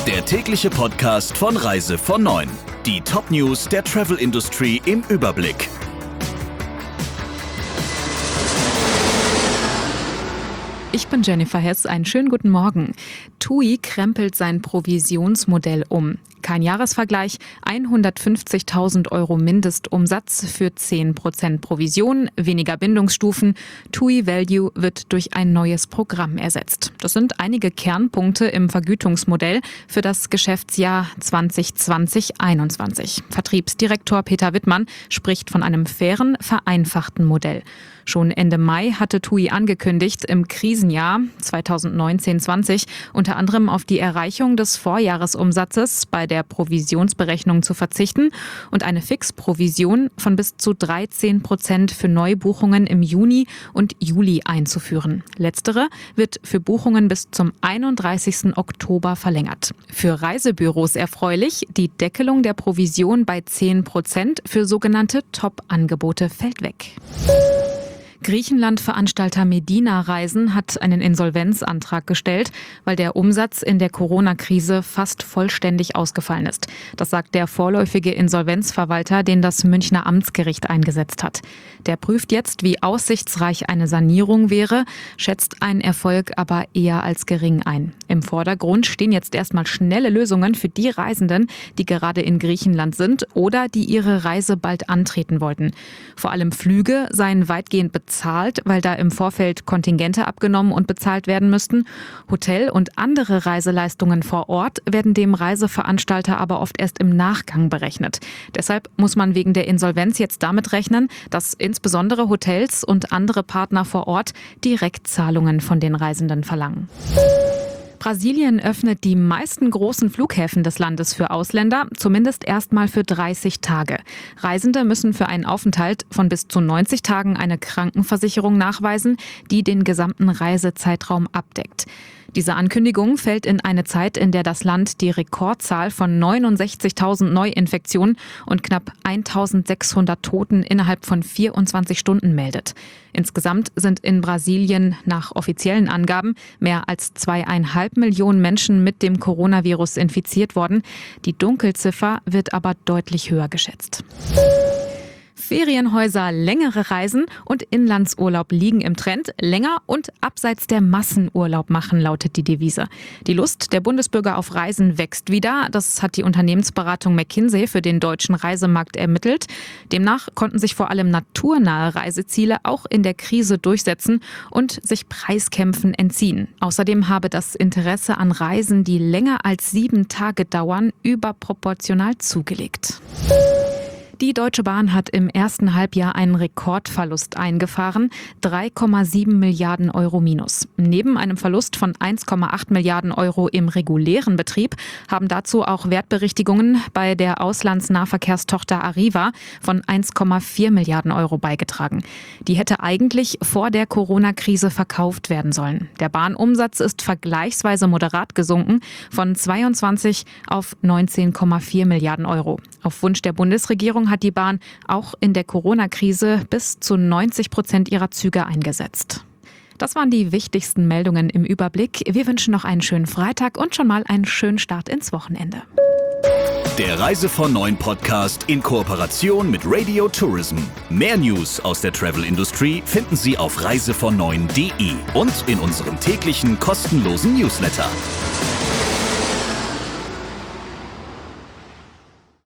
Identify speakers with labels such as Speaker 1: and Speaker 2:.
Speaker 1: Der tägliche Podcast von Reise von 9. Die Top-News der Travel-Industrie im Überblick.
Speaker 2: Ich bin Jennifer Hess, einen schönen guten Morgen. TUI krempelt sein Provisionsmodell um. Kein Jahresvergleich, 150.000 € Mindestumsatz für 10% Provision, weniger Bindungsstufen. TUI Value wird durch ein neues Programm ersetzt. Das sind einige Kernpunkte im Vergütungsmodell für das Geschäftsjahr 2020/21. Vertriebsdirektor Peter Wittmann spricht von einem fairen, vereinfachten Modell. Schon Ende Mai hatte TUI angekündigt, im Krisenjahr 2019/20 unter anderem auf die Erreichung des Vorjahresumsatzes bei der Provisionsberechnung zu verzichten und eine Fixprovision von bis zu 13% für Neubuchungen im Juni und Juli einzuführen. Letztere wird für Buchungen bis zum 31. Oktober verlängert. Für Reisebüros erfreulich, die Deckelung der Provision bei 10% für sogenannte Top-Angebote fällt weg. Griechenland-Veranstalter Medina Reisen hat einen Insolvenzantrag gestellt, weil der Umsatz in der Corona-Krise fast vollständig ausgefallen ist. Das sagt der vorläufige Insolvenzverwalter, den das Münchner Amtsgericht eingesetzt hat. Der prüft jetzt, wie aussichtsreich eine Sanierung wäre, schätzt einen Erfolg aber eher als gering ein. Im Vordergrund stehen jetzt erstmal schnelle Lösungen für die Reisenden, die gerade in Griechenland sind oder die ihre Reise bald antreten wollten. Vor allem Flüge seien weitgehend bezahlt, weil da im Vorfeld Kontingente abgenommen und bezahlt werden müssten. Hotel- und andere Reiseleistungen vor Ort werden dem Reiseveranstalter aber oft erst im Nachgang berechnet. Deshalb muss man wegen der Insolvenz jetzt damit rechnen, dass insbesondere Hotels und andere Partner vor Ort Direktzahlungen von den Reisenden verlangen. Brasilien öffnet die meisten großen Flughäfen des Landes für Ausländer, zumindest erstmal für 30 Tage. Reisende müssen für einen Aufenthalt von bis zu 90 Tagen eine Krankenversicherung nachweisen, die den gesamten Reisezeitraum abdeckt. Diese Ankündigung fällt in eine Zeit, in der das Land die Rekordzahl von 69.000 Neuinfektionen und knapp 1.600 Toten innerhalb von 24 Stunden meldet. Insgesamt sind in Brasilien nach offiziellen Angaben mehr als 2,5 Millionen Menschen mit dem Coronavirus infiziert worden. Die Dunkelziffer wird aber deutlich höher geschätzt. Ferienhäuser, längere Reisen und Inlandsurlaub liegen im Trend. Länger und abseits der Massenurlaub machen, lautet die Devise. Die Lust der Bundesbürger auf Reisen wächst wieder. Das hat die Unternehmensberatung McKinsey für den deutschen Reisemarkt ermittelt. Demnach konnten sich vor allem naturnahe Reiseziele auch in der Krise durchsetzen und sich Preiskämpfen entziehen. Außerdem habe das Interesse an Reisen, die länger als 7 Tage dauern, überproportional zugelegt. Die Deutsche Bahn hat im ersten Halbjahr einen Rekordverlust eingefahren, 3,7 Milliarden € minus. Neben einem Verlust von 1,8 Milliarden € im regulären Betrieb haben dazu auch Wertberichtigungen bei der Auslandsnahverkehrstochter Arriva von 1,4 Milliarden € beigetragen. Die hätte eigentlich vor der Corona-Krise verkauft werden sollen. Der Bahnumsatz ist vergleichsweise moderat gesunken, von 22 auf 19,4 Milliarden €. Auf Wunsch der Bundesregierung hat die Bahn auch in der Corona-Krise bis zu 90% ihrer Züge eingesetzt. Das waren die wichtigsten Meldungen im Überblick. Wir wünschen noch einen schönen Freitag und schon mal einen schönen Start ins Wochenende.
Speaker 1: Der Reise von 9 Podcast in Kooperation mit Radio Tourism. Mehr News aus der Travel-Industrie finden Sie auf reisevon9.de und in unserem täglichen kostenlosen Newsletter.